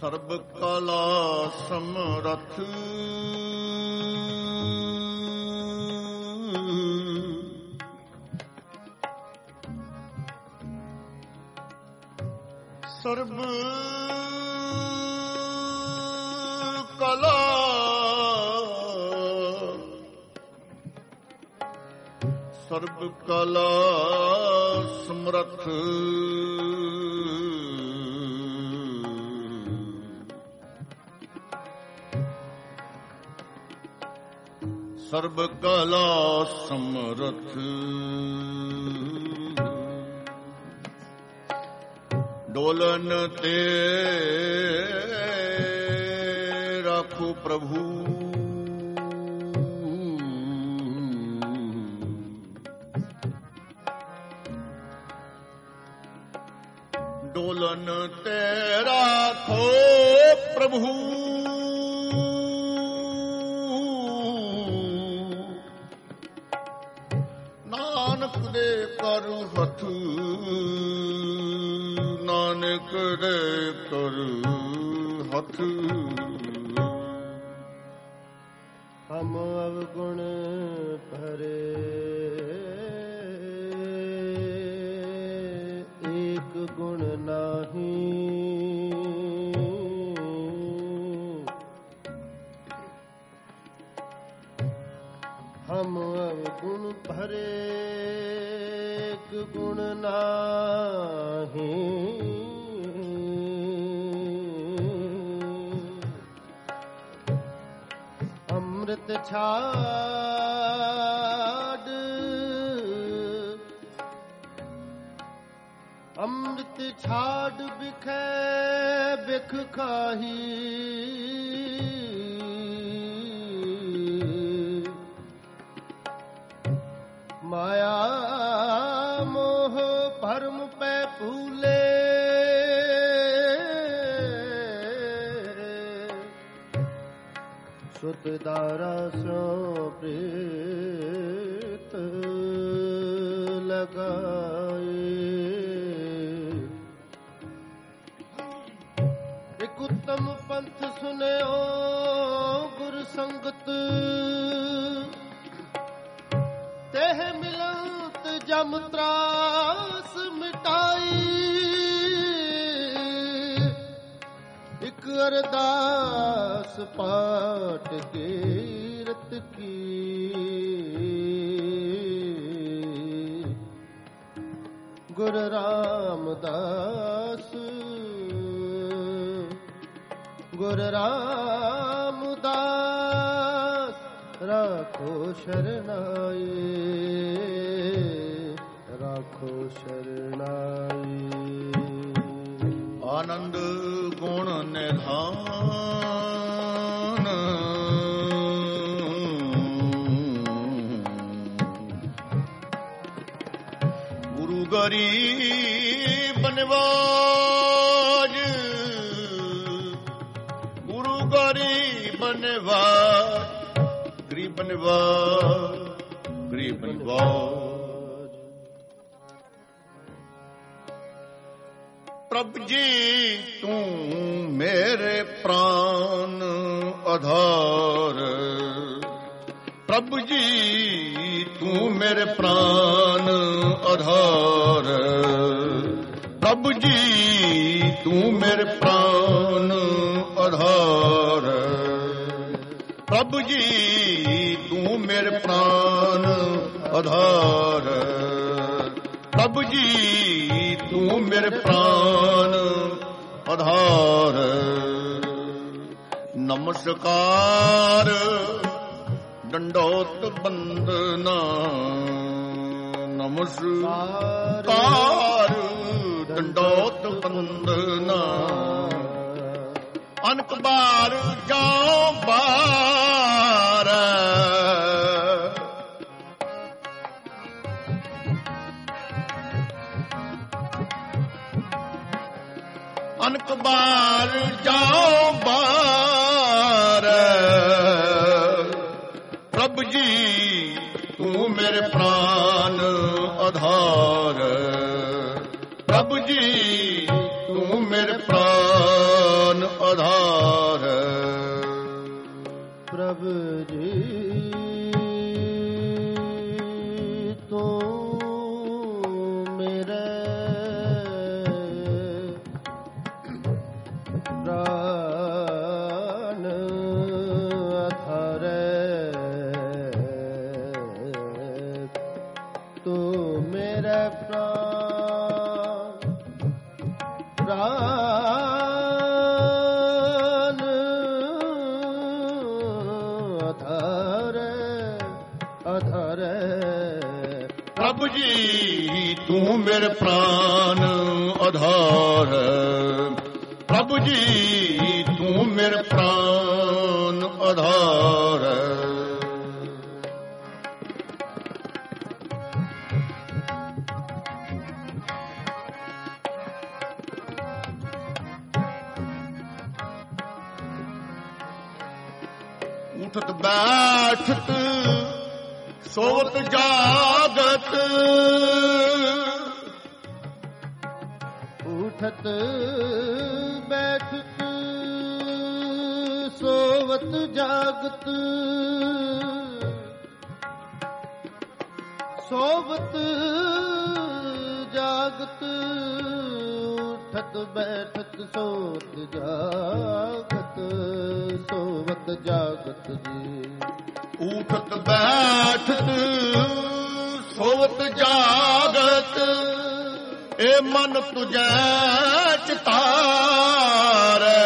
ਸਰਬ ਕਲਾ ਸਮਰਥ ਸਰਬ ਕਲਾ ਸਰਬ ਕਲਾ ਸਮਰਥ ਸਰਬ ਕਲਾ ਸਮਰਥ ਡੋਲਨ ਤੇ ਰਾਖੋ ਪ੍ਰਭੂ ਡੋਲਨ ਤੇ ਰਾਖੋ ਪ੍ਰਭੂ ਨਾਨਕ ਦੇ ਕਰ ਹੱਥ ਨਾਨਕ ਦੇ ਕਰ ਹੱਥ ਹਮ ਅਵਗੁਣ ਭਰੇ ਏਕ ਗੁਣ ਨਾਹੀ ਹਮ ਅਵਗੁਣ ਭਰੇ ਏਕ ਗੁਣ ਨਾਹੀ ਅੰਮ੍ਰਿਤ ਛਾੜ ਅੰਮ੍ਰਿਤ ਛਾੜ ਬਿਖੈ ਬਿਖ ਖਾਹੀ ਮਾਇਆ ਮੋਹ ਭਰਮ ਪੈ ਭੂਲੇ ਸੁਤ ਦਾਰਾ ਸੋ ਪ੍ਰੀਤ ਲਗਾਏ ਇਕ ਉਤਮ ਪੰਥ ਸੁਨਿਓ ਗੁਰ ਸੰਗਤ ਤਹਿ ਮਿਲੰਤ ਜਮ ਤਰਾਸ ਮਿਟਾਈ ਇਕ ਅਰਦਾਸ ਪਾਠ ਕੀਰਤ ਕੀ ਗੁਰ ਰਾਮਦਾਸ ਗੁਰ ਰਾਮਦਾਸ ਰਾਖੋ ਸ਼ਰਨਾਈ ਰਾਖੋ ਸ਼ਰਨਾਈ ਆਨੰਦ ਗੁਣ ਨਿਧਾਨ ਗੁਰੂ ਗਰੀਬ ਨਿਵਾਜ ਗੁਰੂ ਗਰੀਬ ਨਿਵਾਜ ਗਰੀਬ ਨਿਵਾਜ ਗਰੀਬ ਨਿਵਾਜ ਪ੍ਰਭ ਜੀ ਤੂੰ ਮੇਰੇ ਪ੍ਰਾਨ ਆਧਾਰ ਪ੍ਰਭ ਜੀ ਤੂੰ ਮੇਰੇ ਪ੍ਰਾਨ ਆਧਾਰ ਪ੍ਰਭ ਜੀ ਤੂੰ ਮੇਰੇ ਪ੍ਰਾਨ ਆਧਾਰ ਪ੍ਰਭ ਜੀ ਤੂੰ ਮੇਰੇ ਪ੍ਰਾਨ ਆਧਾਰ ਪ੍ਰਭ ਜੀ ਤੂੰ ਮੇਰੇ ਪ੍ਰਾਨ ਆਧਾਰ ਨਮਸਕਾਰ ਡੰਡੋਤ ਬੰਦਨਾ ਨਮਸਕਾਰ ਡੰਡੋਤ ਬੰਦਨਾ ਅਨਕ ਬਾਰ ਜਾਓ ਬਾਰ ਅਨਕ ਬਾਰ ਜਾਓ ਬਾਰ ਪ੍ਰਭ ਜੀ ਤੂੰ ਮੇਰੇ ਪ੍ਰਾਨ ਆਧਾਰ ਪ੍ਰਭ ਜੀ ਤੂੰ ਮੇਰੇ ਪ੍ਰਾਨ ਆਧਾਰ। ਪ੍ਰਭ ਜੀ ਤੂੰ ਮੇਰੇ ਪ੍ਰਾਨ ਆਧਾਰ। ਤੂੰ ਮੇਰੇ ਪ੍ਰਾਨ ਆਧਾਰ ਆਧਾਰ। ਪ੍ਰਭ ਜੀ ਤੂੰ ਮੇਰੇ ਪ੍ਰਾਨ ਆਧਾਰ। ਪ੍ਰਭ ਜੀ ਤੂੰ ਮੇਰੇ ਪ੍ਰਾਨ ਆਧਾਰ। ਉਠਤ ਬੈਠਤ ਸੋਵਤ ਜਾਗਤ। ਉਠਤ ਬੈਠਤ ਸੋਵਤ ਜਾਗਤ। ਸੋਵਤ ਜਾਗਤ ਉਠਤ ਬੈਠਤ ਸੋਵਤ ਜਾਗਤ। ਸੋਵਤ ਜਾਗਤ ਜੀ। ਉਠਤ ਬੈਠਤ ਸੋਵਤ ਜਾਗਤ। ਇਹ ਮਨ ਤੁਝੈ ਚਿਤਾਰੈ।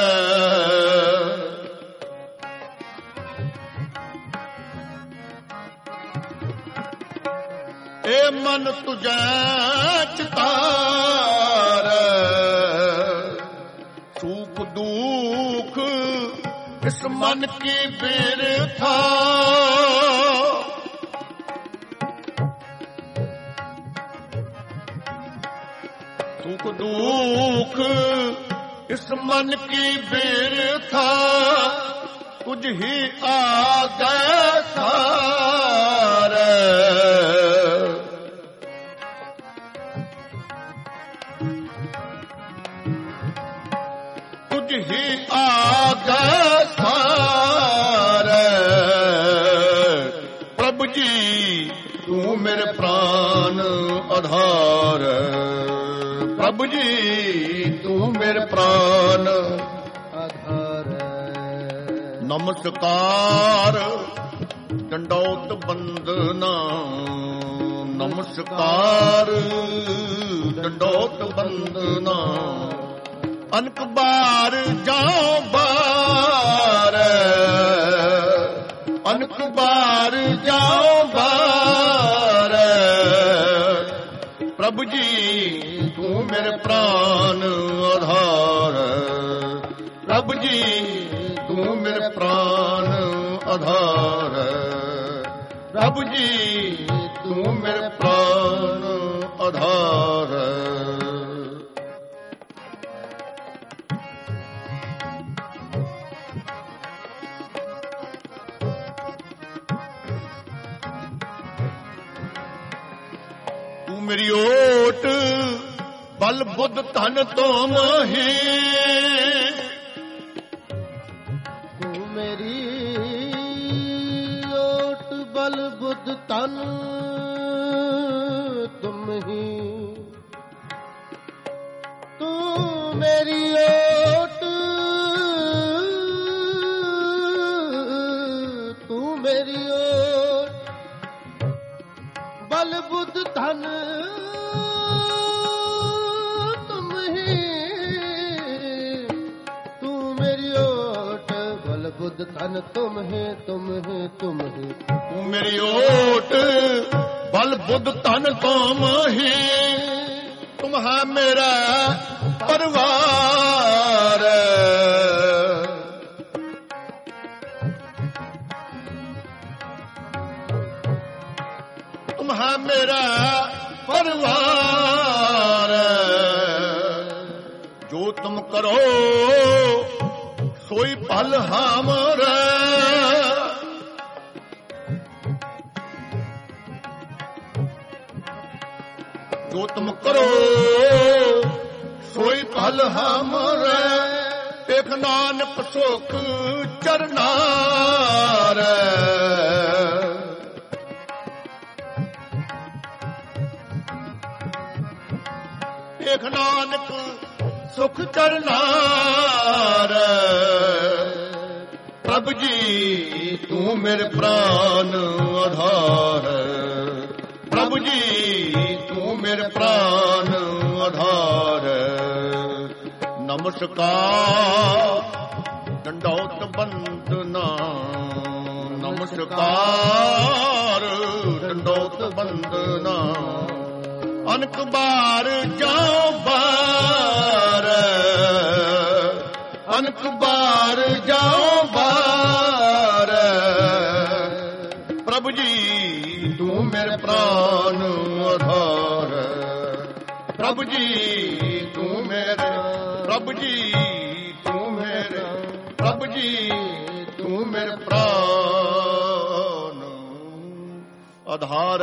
ਇਹ ਮਨ ਤੁਝੈ ਚਿਤਾਰੈ। ਸੁਖ ਦੁਖ ਇਸ ਮਨ ਕੀ ਬਿਰਥਾ। ਸੁਖ ਦੁਖ ਇਸ ਮਨ ਕੀ ਬਿਰਥਾ। ਤੁਝ ਹੀ ਆਗੈ ਸਾਰੇ। ਤੁਝ ਹੀ ਆਗੈ ਸਾਰੇ। ਪ੍ਰਭ ਜੀ ਤੂੰ ਮੇਰੇ ਪ੍ਰਾਨ ਆਧਾਰ। ਪ੍ਰਭ ਜੀ ਤੂੰ ਮੇਰੇ ਪ੍ਰਾਨ ਆਧਾਰ। ਨਮਸਕਾਰ ਡੰਡੌਤ ਬੰਦਨਾ। ਨਮਸਕਾਰ ਡੰਡੌਤ ਬੰਦਨਾ। ਅਨਕ ਬਾਰ ਜਾਉ ਬਾਰ। ਅਨਕ ਬਾਰ ਜਾਉ ਬਾਰ। ਪ੍ਰਭ ਜੀ ਤੂੰ ਮੇਰੇ ਪ੍ਰਾਨ ਆਧਾਰ। ਪ੍ਰਭ ਜੀ ਤੂੰ ਮੇਰੇ ਪ੍ਰਾਨ ਆਧਾਰ। ਪ੍ਰਭ ਜੀ ਤੂੰ ਮੇਰੇ ਪ੍ਰਾਨ ਆਧਾਰ। ਤੂੰ ਮੇਰੀ ਓਟ ਬਲ ਬੁੱਧ ਧਨ ਤੋਂ ਮੋਹੀ। ਤੂੰ ਮੇਰੀ ਓਟ ਬਲ ਬੁੱਧ ਤਨ ਤੁਮ ਹੀ। ਤੂੰ ਮੇਰੀ ਓਟ ਤੂੰ ਮੇਰੀ ਓਟ ਬਲ ਬੁੱਧ ਧਨ ਤੁਮ ਹੀ। ਤੂੰ ਮੇਰੀ ਓਟ ਬਲ ਬੁੱਧ ਧਨ ਤੁਮ ਹੈ ਤੁਮ ਹੈ ਤੁਮ ਹੈ। ਤੂੰ ਮੇਰੀ ਓਟ ਬਲ ਬੁੱਧ ਧਨ ਤੁਮ ਹੀ। ਤੁਮ ਹੈ ਮੇਰਾ ਪਰਿਵਾਰ। ਤੁਮ ਹੈ ਮੇਰਾ ਪਰਿਵਾਰ। ਜੋ ਤੁਮ ਕਰੋ सोई पल हमरे जो तुम करो सोई पल हमरे ਏਕ ਨਾਨਕ ਸੁਖ ਚਰਨਾ ਰੇ। ਏਕ ਨਾਨਕ ਸੁਖ ਚਰਨਾ ਰੇ। ਪ੍ਰਭ ਜੀ ਤੂੰ ਮੇਰੇ ਪ੍ਰਾਨ ਆਧਾਰ। ਪ੍ਰਭ ਜੀ ਤੂੰ ਮੇਰੇ ਪ੍ਰਾਨ ਆਧਾਰ। ਨਮਸਕਾਰ ਡੰਡੌਤ ਬੰਦਨਾ। ਨਮਸਕਾਰ ਡੰਡੌਤ ਬੰਦਨਾ। ਅਨਕ ਬਾਰ ਜਾਉ ਬਾਰ। ਅਨਕ ਬਾਰ ਜਾਉ ਬਾਰ। ਪ੍ਰਭ ਜੀ ਤੂੰ ਮੇਰੇ ਪ੍ਰਾਨ ਆਧਾਰ। ਪ੍ਰਭ ਜੀ ਤੂੰ ਮੇਰੇ। ਪ੍ਰਭ ਜੀ ਤੂੰ ਮੇਰੇ। ਪ੍ਰਭ ਜੀ ਤੂੰ ਮੇਰੇ ਪ੍ਰਾਨ ਆਧਾਰ।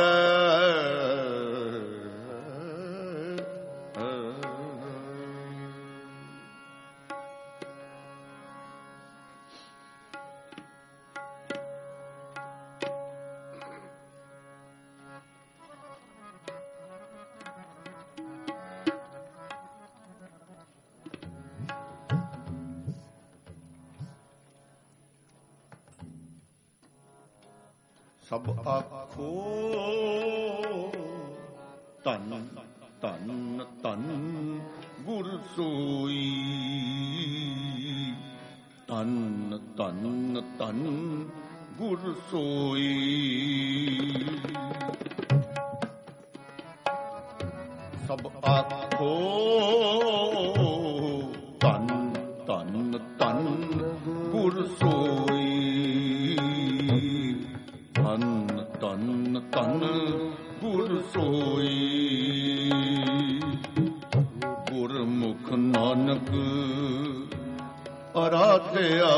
ਸਭ ਆਖੋ ਧੰਨ ਧੰਨ ਧੰਨ ਗੁਰ ਸੋਈ। ਧੰਨ ਧੰਨ ਧੰਨ ਗੁਰ ਸੋਈ। ਸਭ ਆਖੋ ਧੰਨ ਧੰਨ ਧੰਨ ਗੁਰ ਸੋਈ। ਧੰਨ ਧੰਨ ਧੰਨ ਗੁਰ ਸੋਈ। ਗੁਰਮੁਖ ਨਾਨਕ ਅਰਾਧਿਆ।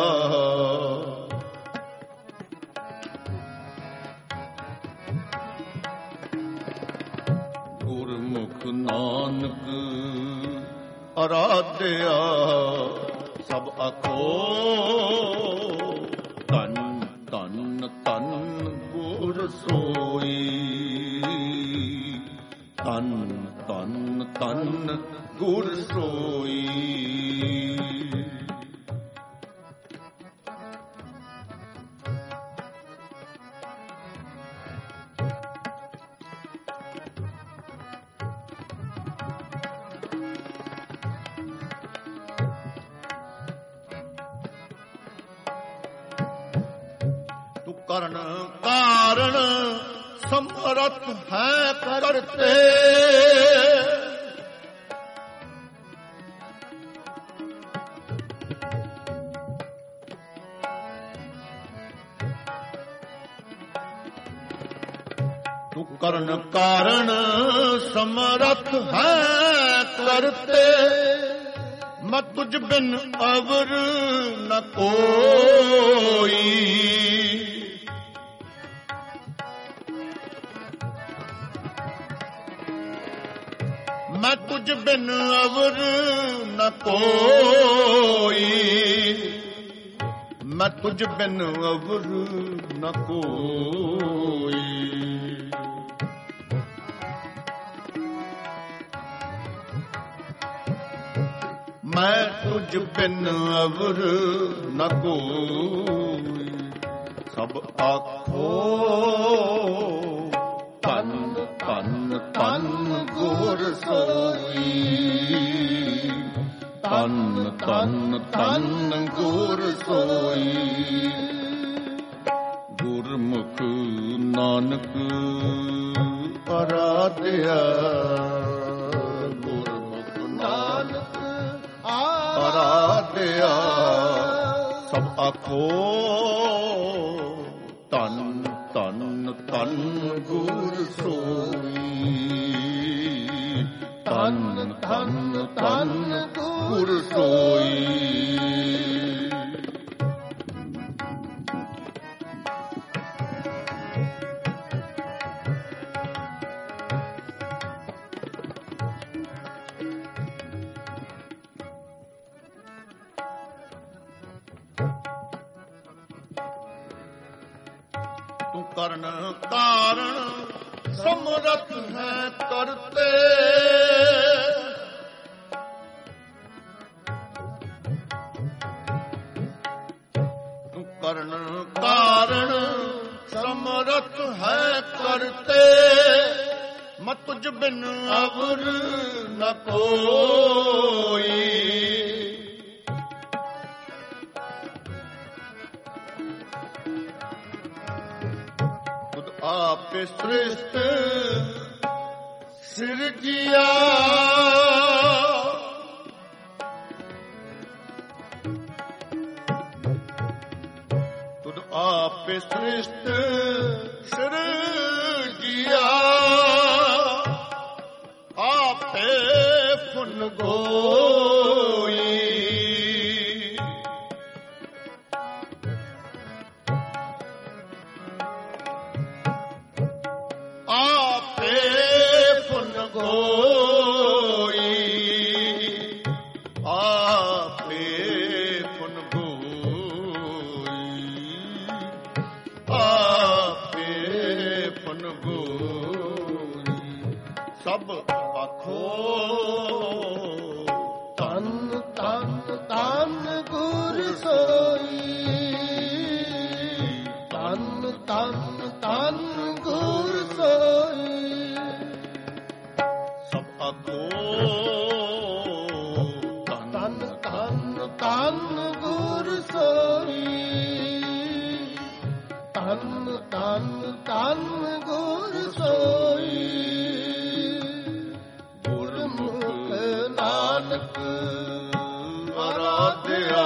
ਗੁਰਮੁਖ ਨਾਨਕ ਅਰਾਧਿਆ। ਸਭ ਆਖੋ ਧੰਨ ਧੰਨ ਧੰਨ ਗੁਰ ਸੋਈ। ਧੰਨ ਧੰਨ ਧੰਨ ਗੁਰ ਸੋਈ। ਤੂੰ ਕਰਨ ਕਾਰਣ ਸਮਰਥ ਹੈ ਕਰਤੇ। ਤੂੰ ਕਰਨ ਕਾਰਣ ਸਮਰਥ ਹੈ ਕਰਤੇ। ਮੈਂ ਤੁਝ ਬਿਨ ਅਵਰ ਨ ਕੋਈ। ਮੈਂ ਤੁਝ ਬਿਨ ਅਵਰ ਨ ਕੋਈ। ਮੈਂ ਤੁਝ ਬਿਨ ਅਵਰ ਨ ਕੋਈ। ਮੈਂ ਤੁਝ ਬਿਨ ਅਵਰ ਨ ਕੋਈ। ਸਭ ਆਖੋ ਧੰਨ ਧੰਨ ਧੰਨ ਗੁਰ ਸੋਈ। ਧੰਨ ਧੰਨ ਧੰਨ ਗੁਰ ਸੋਈ। ਗੁਰਮੁਖ ਨਾਨਕ ਅਰਾਧਿਆ। ਗੁਰਮੁਖ ਨਾਨਕ ਅਰਾਧਿਆ। ਸਭ ਆਖੋ ਧੰਨ ਧੰਨ ਧੰਨ ਗੁਰ ਸੋਈ। ਧੰਨ ਧੰਨ ਧੰਨ ਗੁਰ ਸੋਈ। ਕਰਨ ਕਾਰਨ ਸਮਰਥ ਹੈ ਕਰਤੇ। ਕਰਨ ਕਾਰਨ ਸਮਰਥ ਹੈ ਕਰਤੇ। ਮੈਂ ਤੁਝ ਬਿਨ ਅਵਰ ਨ ਕੋਈ। ਤੁਧ ਆਪੇ ਸ੍ਰਿਸ਼ਟ ਸਿਰਜਿਆ। ਤੁਧ ਆਪੇ ਸ੍ਰਿਸ਼ਟ ਸਿਰਜਿਆ। ਆਪੇ ਫੁਨ ਗੋਈ। ਆਪੇ ਫੁਨ ਗੋਈ। ਆਪੇ ਫੁਨ ਗੋਈ। ਆਪੇ ਫੁਨ ਗੋਈ। ਸਭ ਆਖੋ ਧੰਨ ਧੰਨ ਧੰਨ ਗੁਰ ਸੋਈ। ਧੰਨ ਧੰਨ ਧੰਨ ਗੁਰ ਸੋਈ। ਸਭ ਆਖੋ ਧੰਨ ਧੰਨ ਧੰਨ ਗੁਰ ਸੋਈ। ਧੰਨ ਧੰਨ ਧੰਨ ਗੁਰ ਸੋਈ। ਗੁਰਮੁਖ ਨਾਨਕ ਆਰਾਧਿਆ।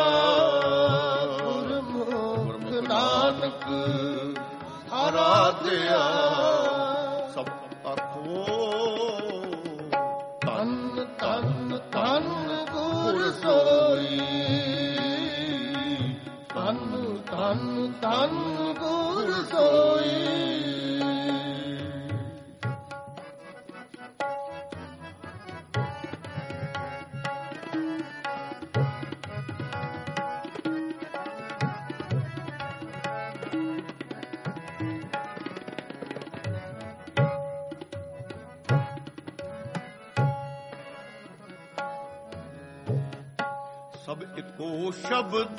ਗੁਰਮੁਖ ਨਾਨਕ ਆਰਾਧਿਆ। ਸਭ ਆਖੋ ਧੰਨ ਧੰਨ ਧੰਨ ਗੁਰ ਸੋਈ। ਧੰਨ ਧੰਨ ਧੰਨ ਗੁਰ ਸੋਈ। ਸਭ ਇੱਕੋ ਸ਼ਬਦ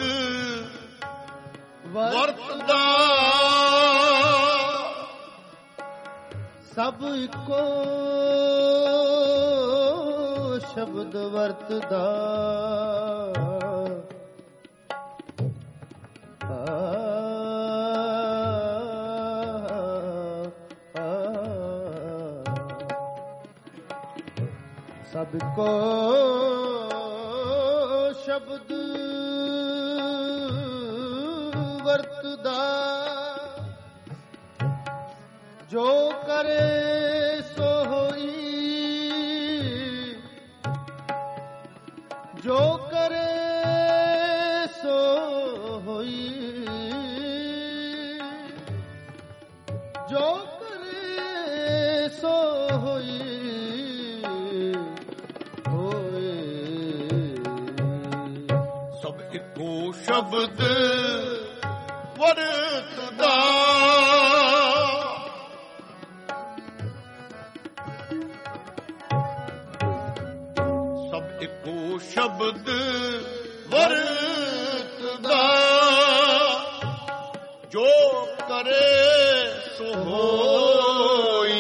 ਵਰਤਦਾ। ਸਭ ਇੱਕੋ ਸ਼ਬਦ ਵਰਤਦਾ। ਸਭ ਇੱਕੋ ਸ਼ਬਦ ਵਰਤਦਾ। ਜੋ ਕਰੇ ਸੋ ਹੋਈ। ਜੋ ਕਰੇ ਸੋ ਹੋਈ। ਜੋ ਕਰੇ ਸੋ ਹੋਈ। ਸਭ ਇੱਕੋ ਸ਼ਬਦ ਵਰਤਦਾ। ਸਭ ਇੱਕੋ ਸ਼ਬਦ ਵਰਤਦਾ। ਜੋ ਕਰੇ ਸੋ ਹੋਈ।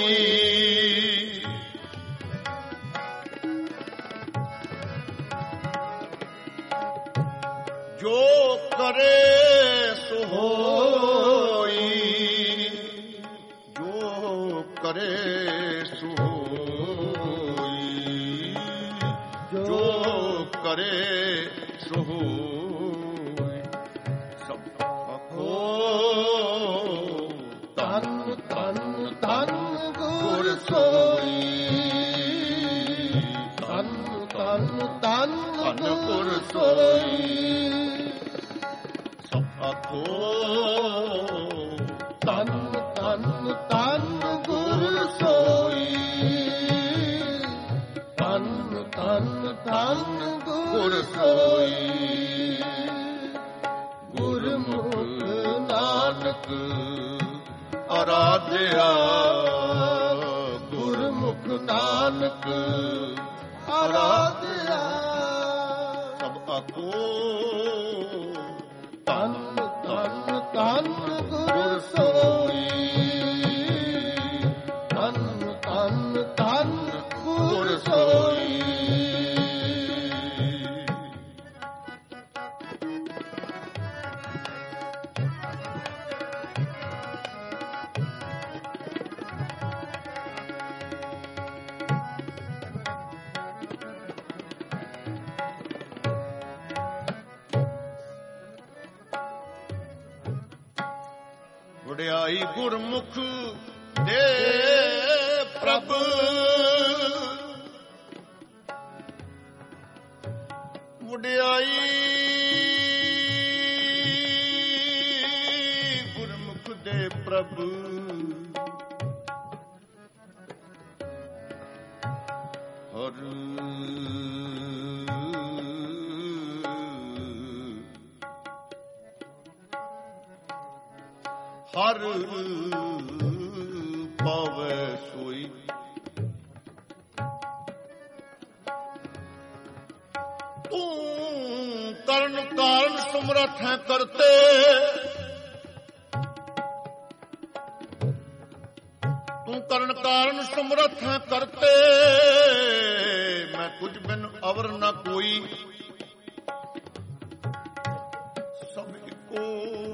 ਜੋ ਕਰੇ ਸੋ ਹੋਈ। ਜੋ ਕਰੇ ਸੋ ਹੋਈ। ਜੋ ਕਰੇ ਸੋ ਹੋਈ। ਸਭ ਆਖੋ ਧੰਨ ਧੰਨ ਧੰਨ ਗੁਰ ਸੋਈ। ਧੰਨ ਧੰਨ ਧੰਨ ਗੁਰ ਸੋਈ। ਸਭ ਆਖੋ ਧੰਨ ਧੰਨ ਧੰਨ ਗੁਰ ਸੋਈ। ਧੰਨ ਧੰਨ ਧੰਨ ਗੁਰ ਸੋਈ। ਗੁਰਮੁਖ ਨਾਨਕ ਅਰਾਧਿਆ ਗੁਰਮੁਖ ਨਾਨਕ ਅਰਾਧਿਆ। ਸਭ ਆਖੋ ਧੰਨ ਧੰਨ ਧੰਨ ਗੁਰ ਸੋਈ, ਧੰਨ ਧੰਨ ਧੰਨ ਗੁਰ ਸੋਈ। ਵਡਿਆਈ ਗੁਰਮੁਖ ਦੇ ਪ੍ਰਭ, ਵਡਿਆਈ ਗੁਰਮੁਖ ਦੇ ਪ੍ਰਭ। ਹਰ ਹਰ ਪਾਵੈ ਸੋਈ। ਤੂੰ ਕਰਨ ਕਾਰਨ ਸਮਰੱਥ ਹੈ ਕਰਤੇ, ਤੂੰ ਕਰਨ ਕਾਰਨ ਸਮਰੱਥ ਹੈ ਕਰਤੇ। ਮੈਂ ਕੁਝ ਬਿਨ ਅਵਰ ਨਾ ਕੋਈ, ਸਭ ਇੱਕੋ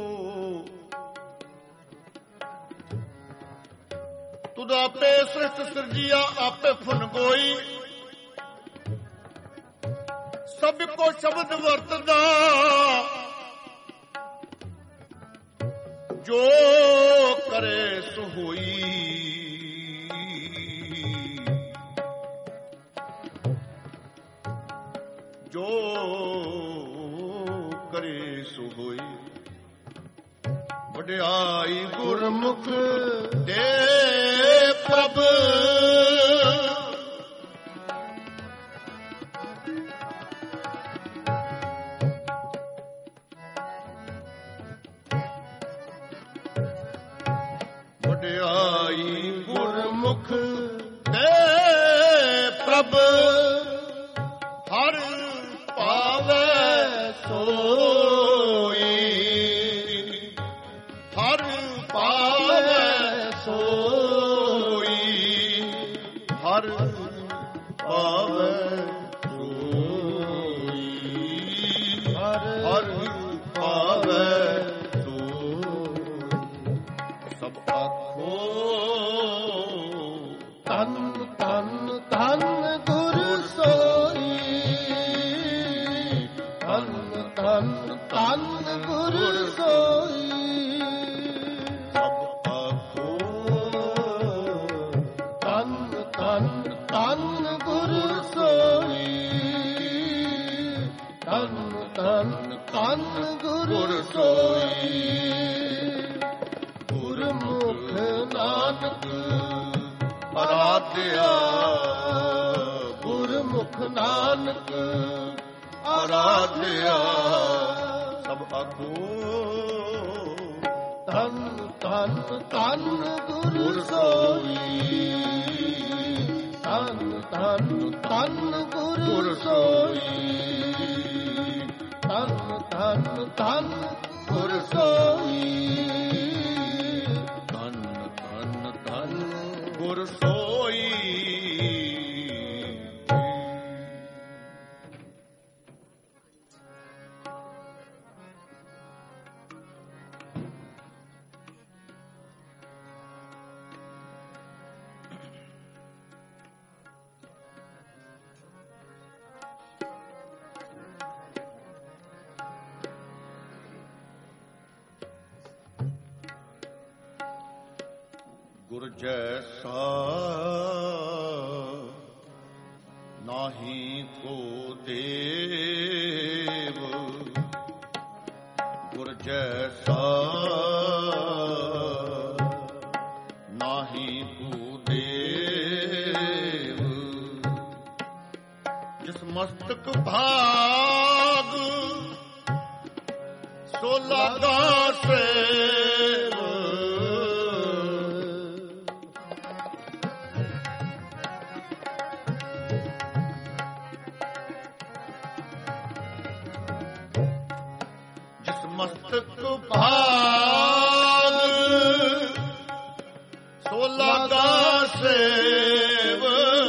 ਤੁਧ ਆਪੇ ਸ੍ਰਿਸ਼ਟ ਸਿਰਜੀਆ ਆਪੇ ਫੁਨ ਗੋਈ। ਸਭ ਕੋ ਸ਼ਬਦ ਵਰਤਦਾ ਜੋ ਕਰੇ ਸੋ ਹੋਈ। ਜੋ ਕਰੇ ਸੋ ਹੋਈ। ਵਡਿਆਈ ਗੁਰਮੁਖ ਦੇ ਪ੍ਰਭ, ਵਡਿਆਈ ਗੁਰਮੁਖ ਦੇ ਪ੍ਰਭ। ਹਰ ਪਾਵੈ ਸੋਈ, ਹਰ ਪਾਵੈ ਸੋਈ, ਹਰ ਪਾਵੈ ਸੋਈ, ਹਰ ਪਾਵੈ ਸੋਈ। ਸਭ ਆਖੋ ਧੰਨ ਧੰਨ ਧੰਨ ਗੁਰ ਸੋਈ, ਧੰਨ ਧੰਨ ਧੰਨ ਗੁਰ ਸੋਈ। ਧੰਨ ਧੰਨ ਧੰਨ ਗੁਰ ਸੋਈ, ਧੰਨ ਧੰਨ ਧੰਨ ਗੁਰ ਸੋਈ। ਗੁਰਮੁਖ ਨਾਨਕ ਅਰਾਧਿਆ ਗੁਰਮੁਖ ਨਾਨਕ ਅਰਾਧਿਆ। ਸਭ ਆਖੋ ਧੰਨ ਧੰਨ ਧੰਨ ਗੁਰ ਸੋਈ, ਧੰਨ ਧੰਨ ਧੰਨ ਗੁਰ ਸੋਈ, ਧੰਨ ਧੰਨ ਧੰਨ ਗੁਰ ਸੋਈ, ਧੰਨ ਧੰਨ ਧੰਨ ਗੁਰ ਸੋਈ। ਗੁਰ ਜੈਸਾ ਨਾਹੀ ਕੋ ਦੇਵ, ਗੁਰ ਜੈਸਾ ਨਾਹੀ ਕੋ ਦੇਵ। ਜਿਸ ਮਸਤਕ ਭਾਗ ਸੋ ਲਾਗਾ ਸੇਵ, ਮਸਤਕ ਭਾਗ ਸੋ ਲਾਗਾ ਸੇਵ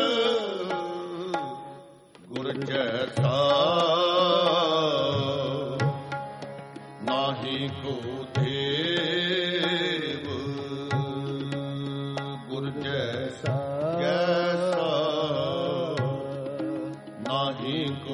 ਗੁਰ ਜੈਸਾ ਨਾਹੀ ਕੋ ਦੇਵ ਗੁਰ ਜੈਸਾ ਨਾਹੀ ਕੋ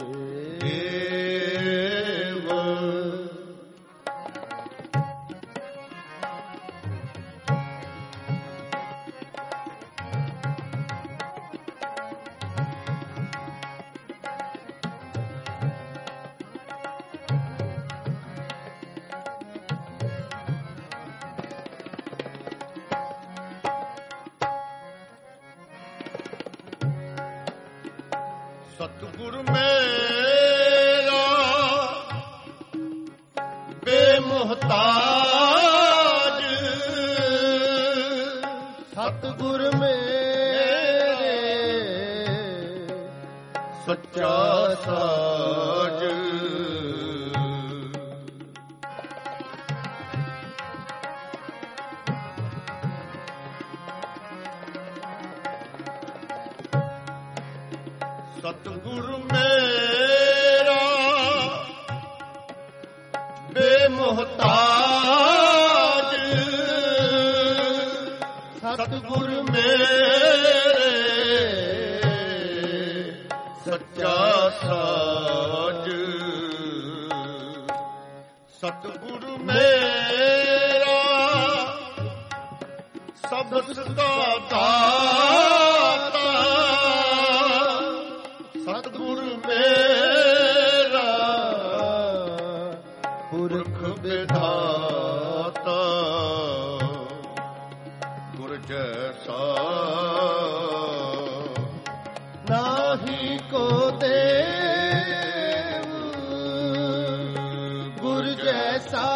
ਸਤਿਗੁਰ ਮੇਰਾ ਬੇਮੁਹਤਾਜ ਸਤਿਗੁਰ ਮੇਰੇ ਸੱਚਾ ਸਾਜ ਸਤਿਗੁਰ ਮੇਰਾ ਬੇਮੁਹਤਾਜ ਸਤਿਗੁਰ ਮੇਰੇ ਸੱਚਾ ਸਾਜ ਸਤਿਗੁਰ ਮੇਰਾ ਸਬਦ ਦਾ ਦਾਤਾ ਸਤਿਗੁਰ ਮੇਰਾ ਪੁਰਖ ਵਿਧਾਤਾ ਗੁਰ ਜੈਸਾ ਨਾਹੀ ਕੋ ਦੇਵ ਗੁਰ ਜੈਸਾ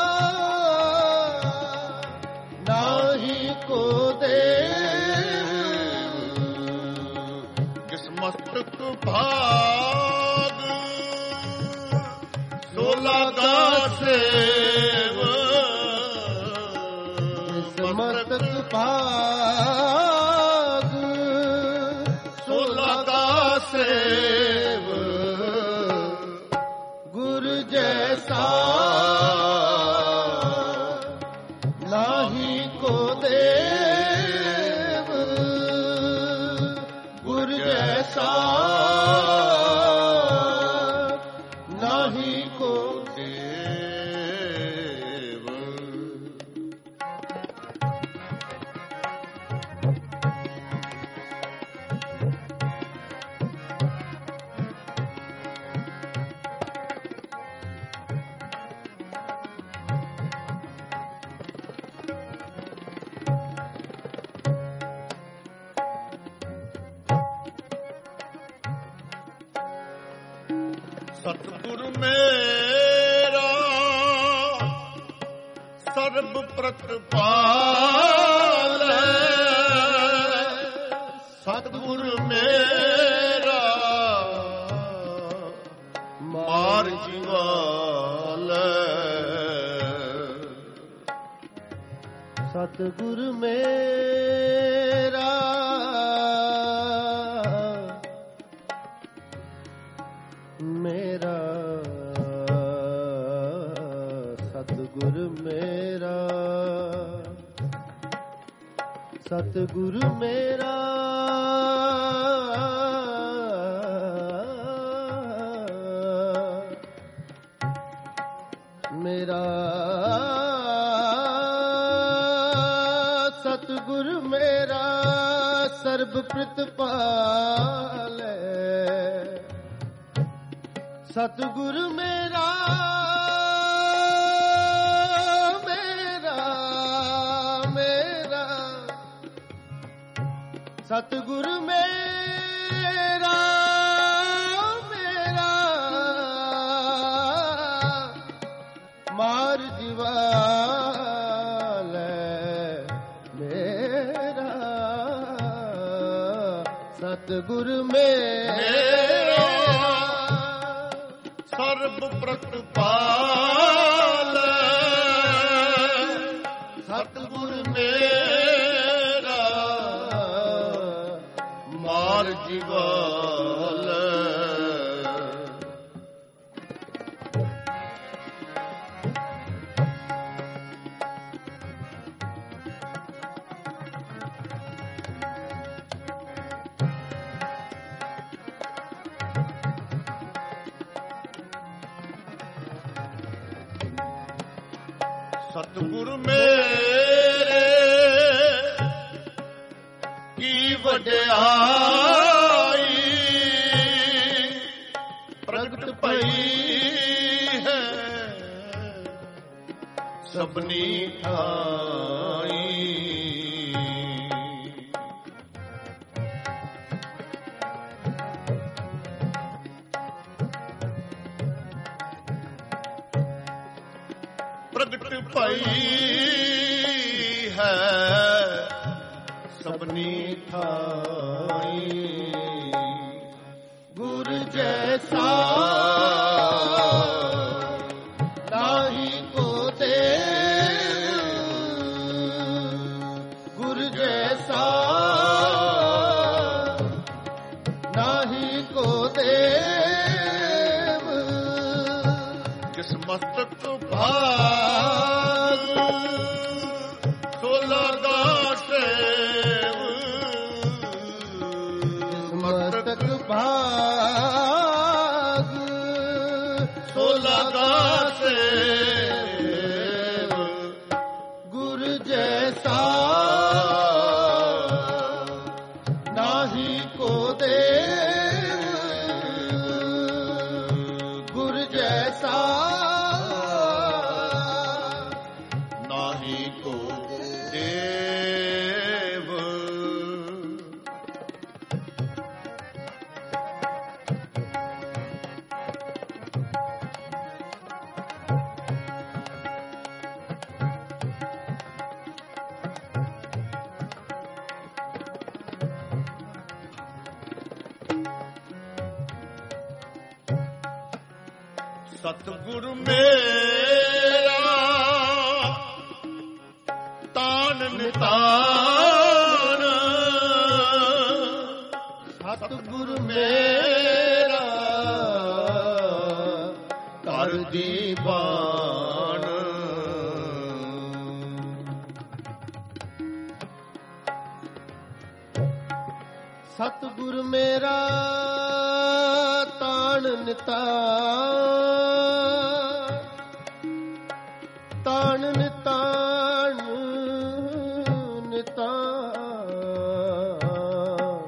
ਨਾਹੀ ਕੋ ਦੇਵ ਜਿਸ ਮਸਤਕ ਭਾਗ ਸੋ ਲਾਗਾ ਸੇਵ ਮਸਤਕ ਭਾਗ ਸੋ ਲਾਗਾ ਸੇਵ ਗੁਰ ਜੈਸਾ ਨਾਹੀ ਕੋ ਦੇਵ ਗੁਰ ਜੈਸਾ ਨਾਹੀ ਕੋ ਦੇਵ ਸਤਿਗੁਰ ਮੇਰਾ ਸਰਬ ਪ੍ਰਤਪਾਲ ਸਤਿਗੁਰ ਮੇਰਾ ਮਾਰ ਜੀਵਾਲ ਸਤਿਗੁਰ ਮੇਰਾ ਮੇਰਾ ਸਤਿਗੁਰ ਮੇਰਾ ਸਤਿਗੁਰ ਮੇਰਾ ਮੇਰਾ ਸਤਿਗੁਰ ਮੇਰਾ ਸਰਬ ਪ੍ਰਤਪਾਲ ਸਤਿਗੁਰ ਮੇਰਾ ਸਤਿਗੁਰ ਮੇਰਾ ਮਾਰ ਜੀਵਾਲ ਮੇਰਾ ਸਤਿਗੁਰ ਮੇਰਾ ਸਰਬ ਪ੍ਰਤਪਾਲ ਸਤਿਗੁਰ ਮੇਰਾ ਮਾਰ ਜੀਵਾਲ ਸਤਿਗੁਰ ਮੇਰੇ ਕੀ ਵਡਿਆਈ ਪ੍ਰਗਟ ਪਈ ਹੈ ਸਭਨੀ ਥਾਈ ਪ੍ਰਗਟ ਪਈ ਹੈ ਸਭਨੀ ਥਾਈ ਗੁਰ ਜੈਸਾ ਨਾਹੀ ਕੋ ਦੇਵ ਗੁਰ ਜੈਸਾ ਨਾਹੀ ਕੋ ਦੇਵ ਕਿਸ ਮਸਤਕ ਭਾਗ ਸੋਲਾ ਦਾ ਸੇਵ ਮਸਤਕ ਭਾਗ ਸੋਲਾ ਦਾ ਸੇਵ ਗੁਰ ਜੈਸਾ ਨਾਹੀ ਕੋ ਦੇਵ ਗੁਰ ਜੈਸਾ ਸਤਿਗੁਰ ਮੇਰਾ ਤਾਣ ਨਿਤਾਣ ਸਤਿਗੁਰ ਮੇਰਾ ਘਰ ਦੀ ਬਾਣ ਸਤਿਗੁਰ ਮੇਰਾ ਤਾਣ ਨਿਤਾਣ ਤਾਣ ਨਿਤਾਣ ਨਿਤਾਣ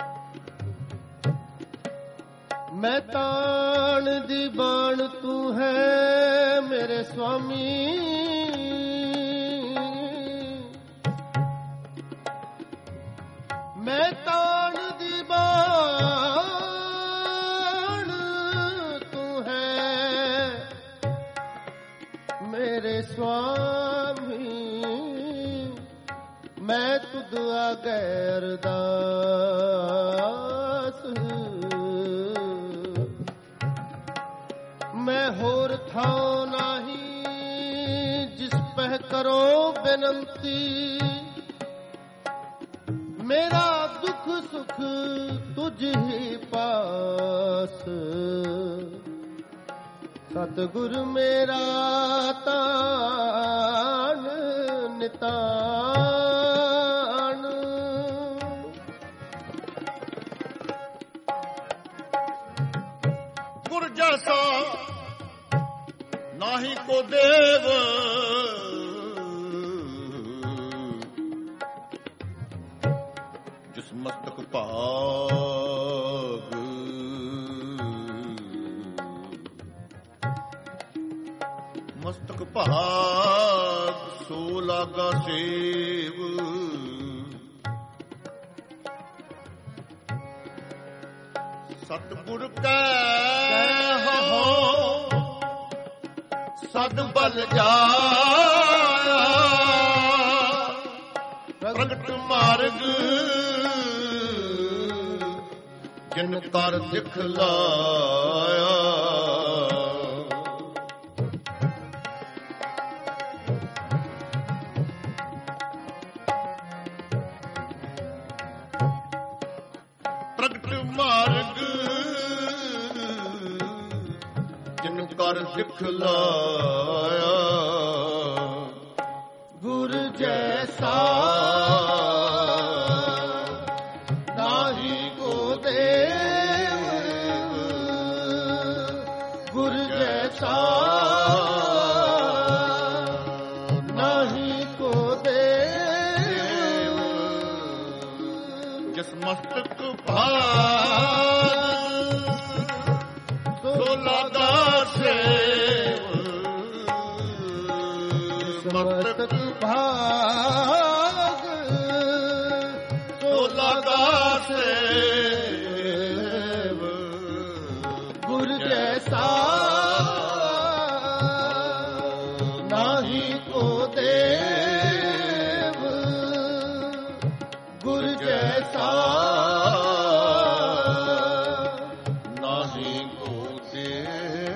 ਮੈਂ ਤਾਣ ਦੀ ਬਾਣ ਤੂੰ ਹੈ ਮੇਰੇ ਸੁਆਮੀ ਮੈਂ ਤਾਣ ਦੀ ਬਾਣ ਤੂੰ ਹੈ ਮੇਰੇ ਸੁਆਮੀ ਮੈਂ ਤੁਧ ਆਗੇ ਅਰਦਾਸ ਮੈਂ ਹੋਰ ਥਾਂ ਨਹੀਂ ਜਿਸ ਪਹਿ ਕਰੋ ਬੇਨੰਤੀ ਮੇਰਾ ਦੁੱਖ ਸੁਖ ਤੁਝ ਹੀ ਪਾਸ ਸਤਿਗੁਰ ਮੇਰਾ ਤਾਣ ਨਿਤਾਣ ਗੁਰ ਜੈਸਾ ਨਾਹੀ ਕੋ ਦੇਵ ਜਿਸ ਮਸਤਕ ਭਾਗ ਮਸਤਕ ਭਾਗ ਸੋ ਲਾਗਾ ਸੇਵ ਸਤਿਗੁਰ ਕੈ ਹੋ ਸਦ ਬਲ ਜਾਇਆ ਪ੍ਰਗਟ ਮਾਰਗ ਜਿਨ ਕਰ ਦਿਖਲਾਇਆ ਪ੍ਰਗਟ ਮਾਰਗ ਜਿਨ ਕਰ ਸਿਖਲਾਇਆ ਗੁਰ ਜੈਸਾ ਨਾਹੀ ਕੋ ਦੇਵ ਗੁਰ ਜੈਸਾ ਨਾਹੀ ਕੋ ਦੇਵ ਜਿਸ ਮਸਤਕ ਭਾਗ ਸੋ ਲਾਗਾ ਸੇਵ ਮਸਤਕ ਭਾਗ ਸੋ ਲਾਗਾ ਸੇਵ ਗੁਰ ਜੈਸਾ ਨਾਹੀ ਕੋ ਦੇਵ ਗੁਰ ਜੈਸਾ ਨਾਹੀ ਕੋ ਦੇਵ।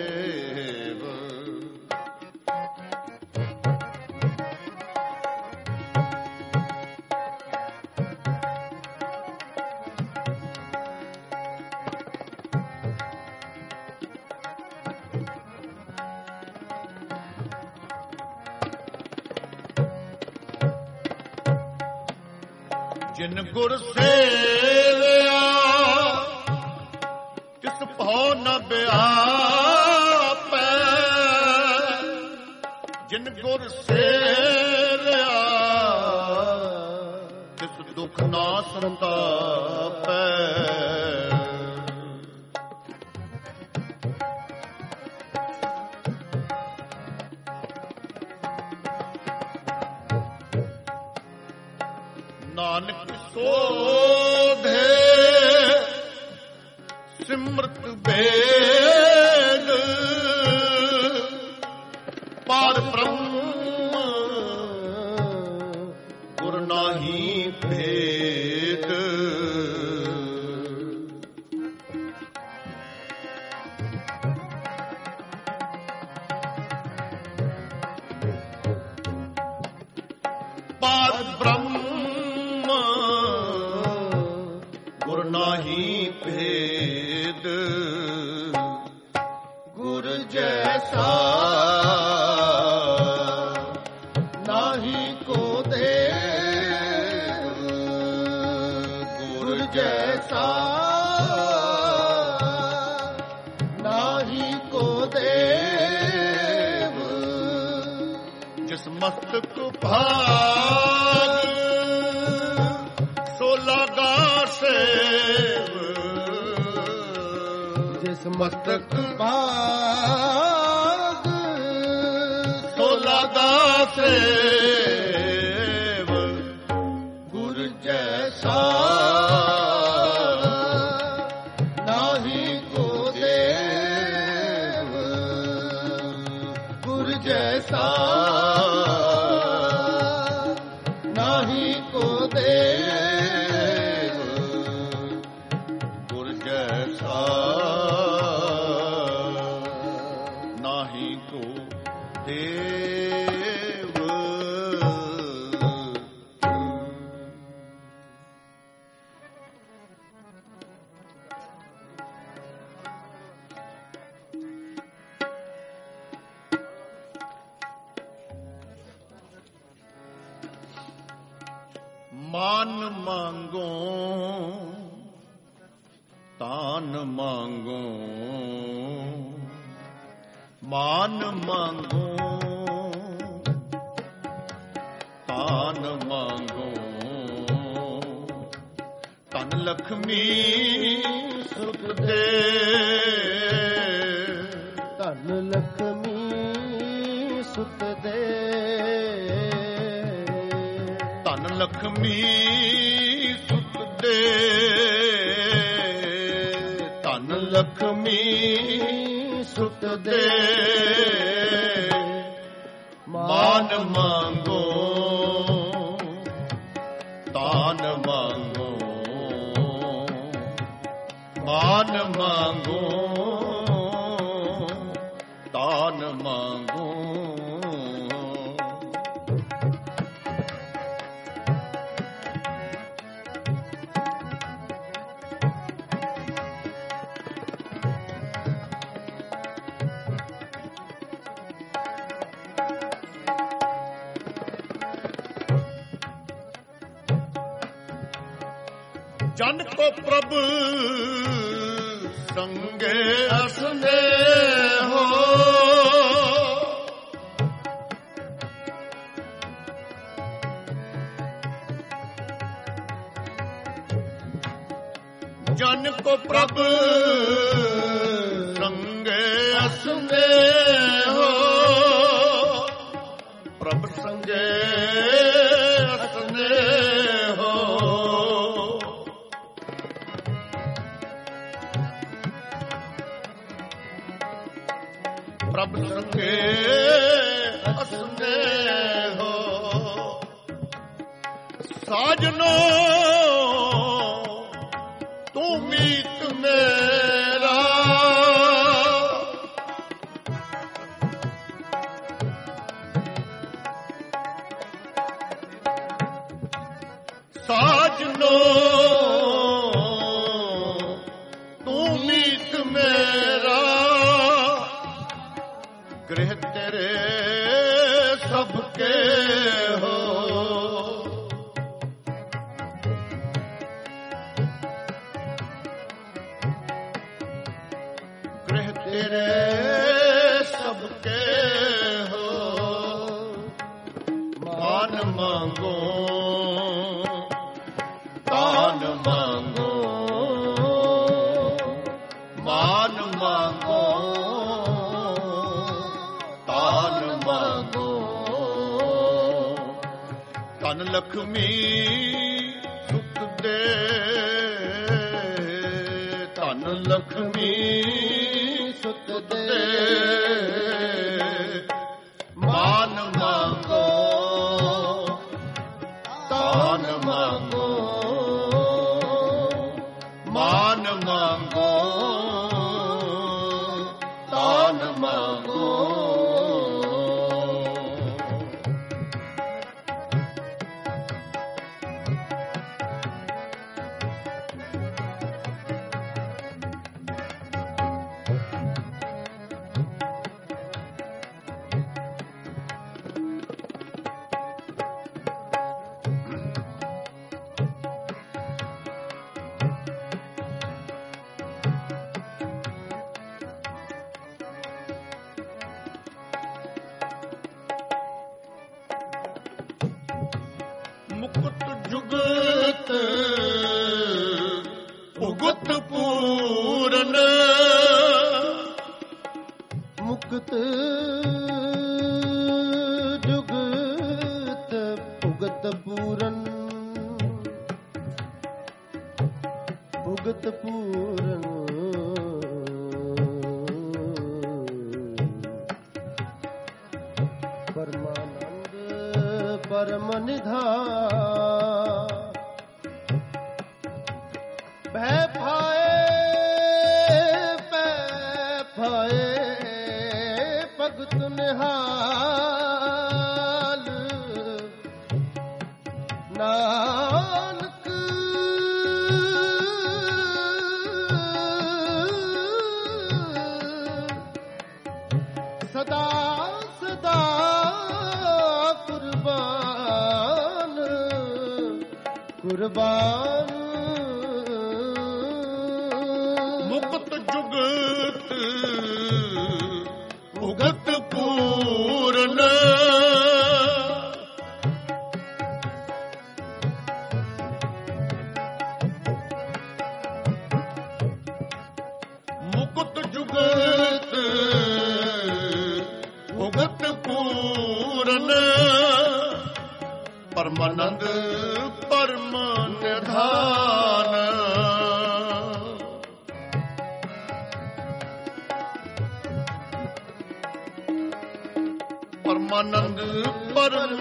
ਜਿਨ ਗੁਰ ਸੇਵਿਆ ਤਿਸ ਭਉ ਨ ਵਿਆਪੈ ਜਿਨ ਗੁਰ ਸੇਵਿਆ ਤਿਸ ਦੁਖ ਨਾ ਸੰਤਾਪੈ ਨਾਨਕ ਸੋਧੇ ਸਿਮਰਤ ਬੇਦ ਪਾਰ ਬ੍ਰਹਮ ਗੁਰ ਨਾਹੀ ਭੇਦ ਪਾਰ ਬ੍ਰਹਮ ਗੁਰ ਨਾਹੀ ਭੇਦ ਗੁਰ ਜੈਸਾ ਨਾਹੀ ਕੋ ਦੇਵ ਗੁਰ ਜੈਸਾ ਨਾਹੀ ਕੋ ਦੇਵ ਜਿਸ ਮਸਤਕ ਭਾਗ ਸੋ ਲਾਗਾ ਸੇਵ ਜਿਸ ਮਸਤਕ ਭਾਗ ਸੋ ਲਾਗਾ ਸੇਵ ਗੁਰ ਜੈਸਾ ਨਾਹੀ ਕੋ ਦੇਵ ਗੁਰ ਜੈਸਾ ਨਾਹੀ ਕੋ ਦੇਵ ਗੁਰ ਜੈਸਾ ਨਾਹੀ ਕੋ ਦੇਵ। ਮਾਨ ਮੰਗੋ ਤਾਨ ਮੰਗੋ ਮਾਨ ਮੰਗੋ ਤਾਨ ਮੰਗੋ ਧਨ ਲਖਮੀ ਸੁਖ ਦੇ ਧਨ ਲਖਮੀ ਸੁਖ ਦੇ ਧਨ ਲਖਮੀ ਸੁਖ ਦੇ ਧਨ ਲਖਮੀ ਸੁਖ ਦੇ ਮਾਨ ਮੰਗੋ ਤਾਨ ਮੰਗੋ ਮਾਨ ਮੰਗੋ ਤਾਨ ਮੰਗੋ ਜਨ ਕੋ ਪ੍ਰਭ ਸੰਗੇ ਅਸਨੇ ਹੋ। ਜਨ ਕੋ ਪ੍ਰਭ ਸੰਗੇ ਅਸਨੇ ਹੋ। ਪ੍ਰਭ ਸੰਗੇ ਅਸਨੇ ਹੋ। ਪ੍ਰਭ ਸੰਗੇ ਅਸਨੇ ਹੋ। ਸਾਜਨੋ ਤੂੰ ਮੀਤ ਮੇਰਾ। ਸਾਜਨੋ ਤੂੰ ਮੀਤ ਮੇਰਾ। ਗ੍ਰਹਿ ਤੇਰੇ ਸਭ ਕੇ ਹੋ। ਗ੍ਰਹਿ ਤੇਰੇ ਸਭ ਕੇ ਹੋ। ਮਾਨ ਮੰਗੋ ਤਾਨ ਮੰਗੋ। ਮਾਨ ਮੰਗੋ ਤਾਨ ਮੰਗੋ। ਧਨ ਲਖਮੀ ਸੁਖ ਦੇ। ਧਨ ਲਖਮੀ ਸੁਖ ਦੇ। ਮਾਨ ਮੰਗੋ ਤਾਨ ਮੰਗੋ। ਮਾਨ ਮੰਗੋ ਤਾਨ ਮੰਗੋ। ਮੁਕਤ ਜੁਗਤ ਭੁਗਤ ਪੂਰਨ। ਮੁਕਤ ਜੁਗਤ ਭੁਗਤ ਪੂਰਨ। ਭੁਗਤ ਪੂਰਨ। ਪਰਮਾਨੰਦ ਪਰਮ ਨਿਧਾਨ। ਭੈ ਭਾਏ ਭੈ ਭਾਏ ਭਗਤ ਨਿਹਾਲ। ਨਾਨਕ ਸਦਾ ਸਦਾ ਕੁਰਬਾਨ। ਕੁਰਬਾਨ। ਮੁਕਤ ਜੁਗਤ ਭੁਗਤ ਪੂਰਨ। ਮੁਕਤ ਜੁਗਤ ਭੁਗਤ ਪੂਰਨ। ਪਰਮਾਨੰਦ ਪਰਮ ਨਿਧਾਨ। ਪਰਮਾਨੰਦ ਪਰਮ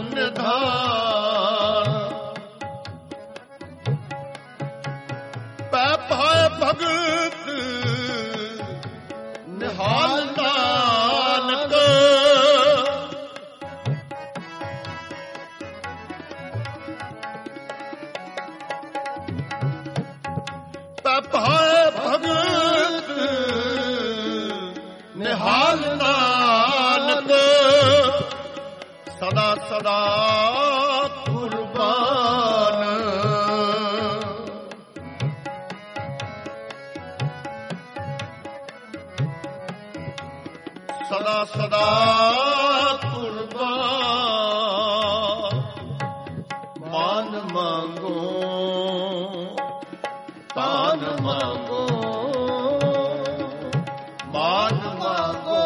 ਨਿਧਾਨ। ਪੈ ਭਾਏ ਭਗਤ ਨਿਹਾਲ ਨਾਨਕ। ਪੈ ਭਾਏ ਭਗਤ ਨਿਹਾਲ ਨਾਨਕ। ਸਦਾ ਸਦਾ ਕੁਰਬਾਨ। ਸਦਾ ਸਦਾ ਕੁਰਬਾਨ। ਮਾਨ ਮੰਗੋ ਤਾਨ ਮੰਗੋ, ਮਾਨ ਮੰਗੋ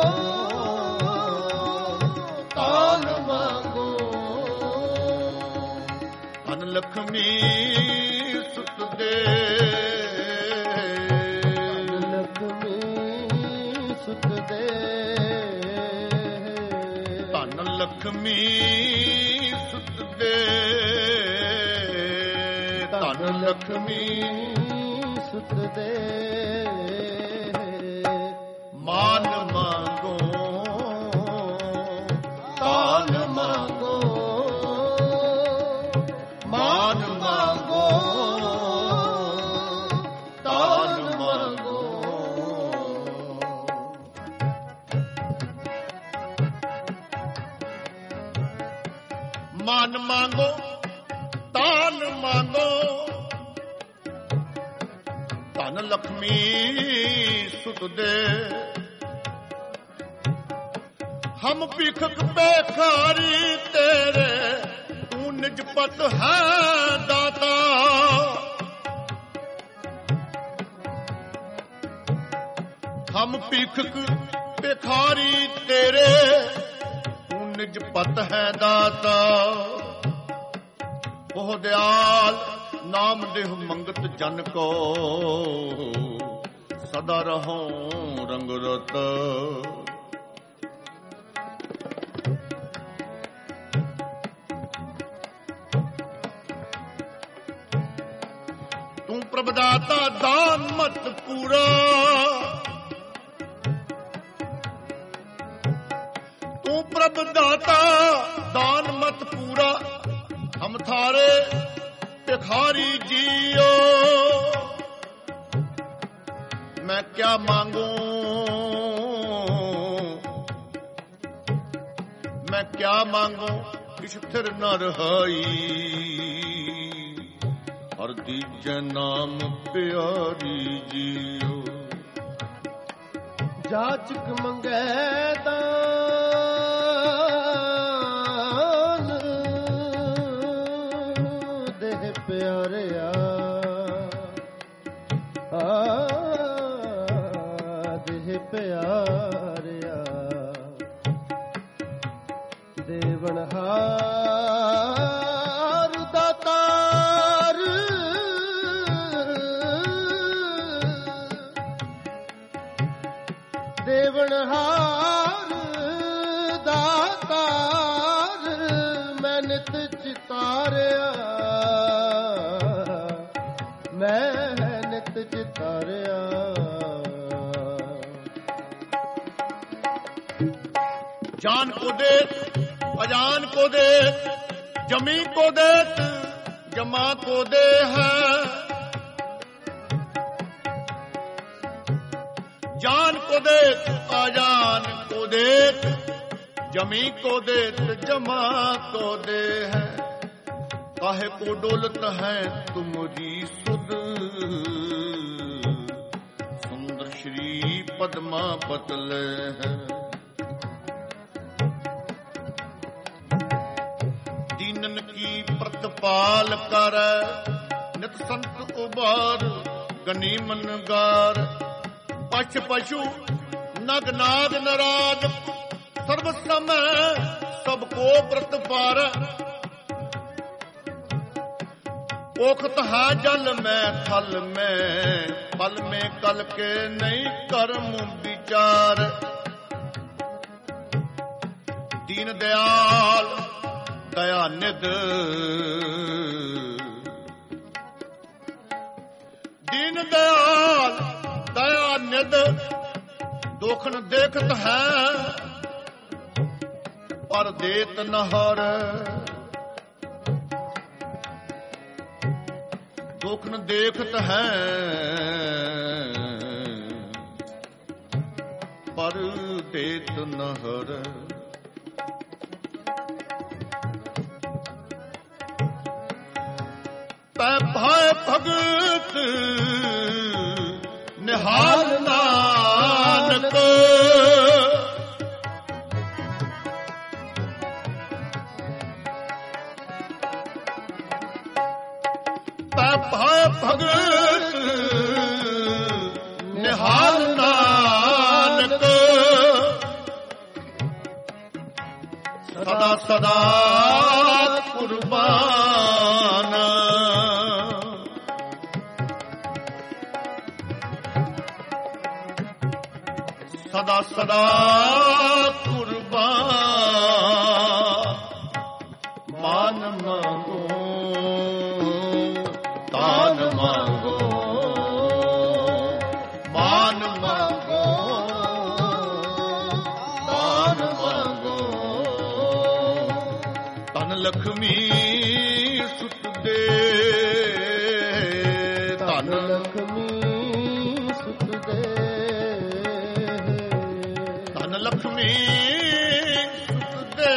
ਤਾਨ ਮੰਗੋ। ਧਨ ਲਖਮੀ ਸੁਤ ਦੇ, ਲਖਮੀ ਸੁਤ ਦੇ, ਧਨ ਲਖਮੀ ਸੁਤ ਦੇ। ਮਾਨ ਮੰਗੋ ਤਾਨ ਮੰਗੋ, ਮਾਨ ਮੰਗੋ ਤਾਨ ਮੰਗੋ। ਮਾਨ ਮੰਗੋ ਤਾਨ ਮੰਗੋ, ਧਨ ਲਖਮੀ ਸੁਤ ਦੇ। ਹਮ ਭਿਖਕ ਭਿਖਾਰੀ ਤੇਰੇ, ਤੂੰ ਨਿਜ ਪਤ ਹੈ ਦਾਤਾ। ਹਮ ਭਿਖਕ ਭਿਖਾਰੀ ਤੇਰੇ, ਨਿਜ ਪਤ ਹੈ ਦਾਤਾ। ਉਹ ਦਿਆਲ ਨਾਮ ਦੇਹ ਮੰਗਤ ਜਨ ਕੋ, ਸਦਾ ਰਹੋ ਰੰਗ ਰਤ। ਤੂੰ ਪ੍ਰਭ ਦਾਤਾ ਦਾਨ ਮਤ ਪੂਰਾ, ਤੂੰ ਪ੍ਰਭ ਦਾਤਾ ਦਾਨ ਮਤ ਪੂਰਾ। ਹਮ ਥਾਰੇ ਭਿਖਾਰੀ ਜੀਓ, ਮੈਂ ਕਿਆ ਮਾਂਗੂ ਮੈਂ ਕਿਆ ਮਾਂਗੂ, ਕਿਛ ਥਿਰ ਨ ਰਹਾਈ। ਹਰ ਦੀਜੈ ਨਾਮ ਪਿਆਰੀ ਜੀਓ। ਜਾਚਕ ਮੰਗੈ ਤਾਂ ਪਿਆਰਿਆ, ਦੇਹ ਪਿਆਰਿਆ। ਦੇਵਨਹਾਰ ਦਾਤਾਰ, ਦੇਵਨਹਾਰ ਦਾਤਾਰ। ਮੈਂ ਨਿਤ ਚਿਤਾਰਿਆ, ਮੈਂ ਨਿਤ ਚਿਤਾਰਿਆ। ਜਾਨ ਕੋ ਦੇਤ ਅਜਾਨ ਕੋ ਦੇਤ, ਜਮੀ ਕੋ ਦੇਤ ਜਮਾ ਕੋ ਦੇ ਹੈ। जान को देत अजान को देत, जमी को देत जमा को दे है। काहे को डोलत है तुमरी सुध, सुंदर श्री पद्मा पतले है। दीनन की प्रतिपाल कर, नित संत उबार गनी मन गार। पश पशु नग नाग नराग, सर्व समय सबको प्रतिपार। ओखत है जल में थल में, पल में कल के नहीं कर्म विचार। दीन दयाल दया निध, दीन दयाल दया निध। दोखन देखत है पर देत न हर, दोखन देखत है पर देत न हर। तै भाय भगत निहाल नानक, ਸਦਾ ਕੁਰਬਾਨ। ਸਦਾ ਸਦਾ ਕੁਰਬਾਨ। ਮਾਨ ਮੰਗੋ ਤਾਨ ਮੰਗੋ, ਮਾਨ ਮੰਗੋ ਤਾਨ ਮੰਗੋ। ਧਨ ਲਖਮੀ ਸੁਤ ਦੇ, ਧਨ ਲਖਮੀ ਸੁਤ ਦੇ, ਧਨ ਲਖਮੀ ਸੁਤ ਦੇ,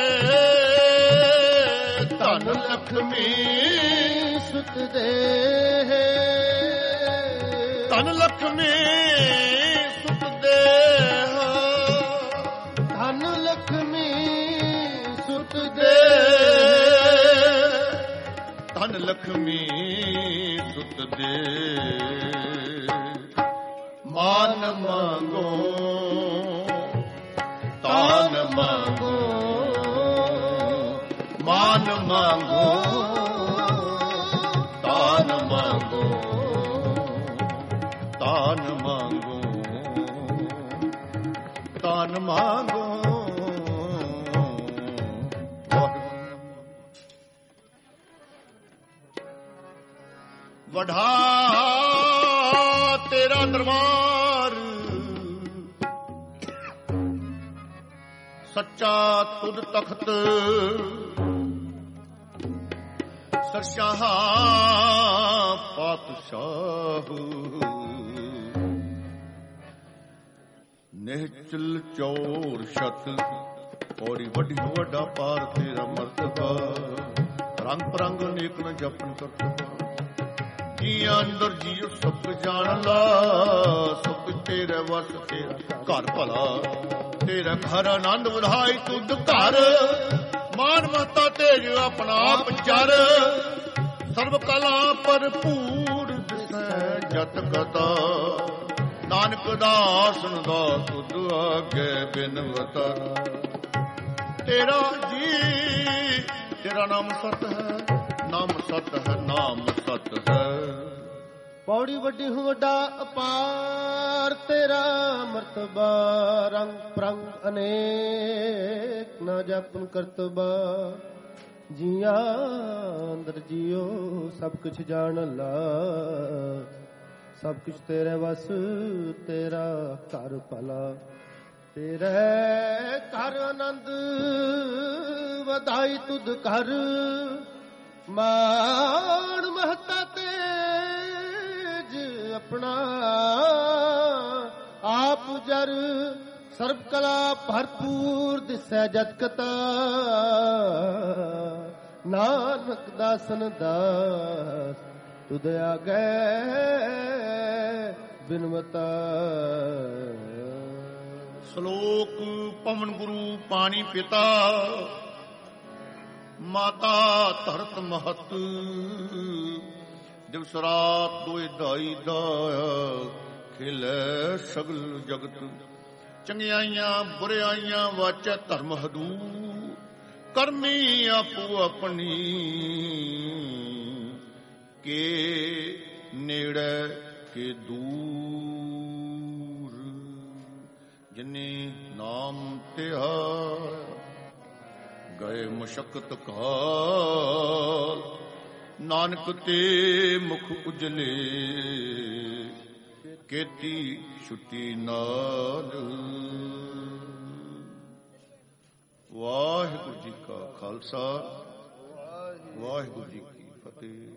ਧਨ ਲਖਮੀ ਸੁਤ ਦੇ, ਧਨ ਲਖਮੀ ਸੁਤ ਦੇ, ਧਨ ਲਖਮੀ ਸੁਤ ਦੇ, ਧਨ ਲਖਮੀ ਸੁਤ ਦੇ। ਮਾਨ ਮੰਗੋ ਤਾਨ ਮੰਗੋ, ਮਾਨ ਮੰਗੋ ਤਾਨ ਮੰਗੋ, ਤਾਨ ਮੰਗੋ ਤਾਨ ਮੰਗੋ। ਵਢਾ ਤੇਰਾ ਦਰਬਾਰ, ਸੱਚਾ ਤੁਧ ਤਖਤ, ਸਰਸ਼ਾਹ ਪਾਤਸ਼ਾਹ। ਨਿਹਚਲ ਚੌਰ ਸ਼ਤ, ਔਰੀ ਵੱਡੀ ਵੱਡਾ ਪਾਰ ਤੇਰਾ ਮਰਤਬਾ। ਰੰਗ ਪਰੰਗ ਨੇਕ ਨ ਜਪਨ ਕਰਤਬਾ। ਜੀਆਂ ਅੰਦਰ ਜੀਉ ਸਭ ਜਾਣ ਲਾ, ਸਭ ਤੇਰੇ ਵਸ ਤੇਰਾ ਘਰ ਭਲਾ। ਤੇਰਾ ਘਰ ਆਨੰਦ ਵਧਾਈ ਤੁਧ ਘਰ, ਮਾਨ ਮਤਾ ਤੇਜ ਆਪਣਾ ਆਪ ਚਰ। ਸਰਬ ਕਲਾ ਭਰਪੂਰ ਦਿਸੈ ਜਤ ਕਤਾ, ਨਾਨਕ ਦਾਸਨ ਦਾ ਤੁਧ ਆਗੇ ਬਿਨਵਤਾ। ਤੇਰਾ ਜੀ ਤੇਰਾ ਨਾਮ ਸਤ ਹੈ, ਨਾਮ ਸਤ ਹੈ, ਨਾਮ ਸਤ ਹੈ। ਪੌੜੀ ਵੱਡੀ ਵੱਡਾ ਅਪਾਰ ਤੇਰਾ ਮਰਤਬਾ। ਰੰਗ ਪ੍ਰੰਗ ਅਨੇਕ ਨਾ ਜਪਨ ਕਰਤਬਾ। ਜੀਆਂ ਅੰਦਰ ਜੀਓ ਸਭ ਕੁਛ ਜਾਣ ਲਾ, ਸਭ ਕੁਛ ਤੇਰੇ ਵਸ ਤੇਰਾ ਘਰ ਭਲਾ। ਤੇਰੇ ਘਰ ਆਨੰਦ ਵਧਾਈ ਤੁਧ ਘਰ, ਮਾਣ ਮਹਤਾ ਤੇਜ ਆਪਣਾ ਆਪ ਜਰ। ਸਰਬ ਕਲਾ ਭਰਪੂਰ ਦਿਸੈ ਜਤ ਕਤਾ, ਨਾਨਕ ਦਾਸਨ ਦਾਸ ਤੁਧ ਆਗੇ ਬਿਨਵਤਾ। ਸ਼ਲੋਕ ਪਵਨ ਗੁਰੂ ਪਾਣੀ ਪਿਤਾ, ਮਾਤਾ ਧਰਤ ਮਹਤ। ਦਿਵਸ ਰਾਤ ਦੋਇ ਦਾਈ ਦਾਇਆ, ਖਿਲੇ ਸਗਲ ਜਗਤ। ਚੰਗਿਆਈਆਂ ਬੁਰਿਆਈਆਂ ਵਾਚੈ ਧਰਮ ਹਦੂਰ, ਕਰਮੀ ਆਪੋ ਆਪਣੀ ਕੇ ਨੇੜੇ ਕੇ ਦੂਰ। ਜਿਨੇ ਨਾਮ ਧਿਆਇਆ ਗਏ ਮੁਸ਼ਕਤ ਕਾਲ, ਨਾਨਕ ਤੇ ਮੁਖ ਉਜਲੇ ਕੀਤੀ ਛੁੱਟੀ ਨਾਲ। ਵਾਹਿਗੁਰੂ ਜੀ ਕਾ ਖਾਲਸਾ, ਵਾਹਿਗੁਰੂ ਜੀ ਕੀ ਫਤਿਹ।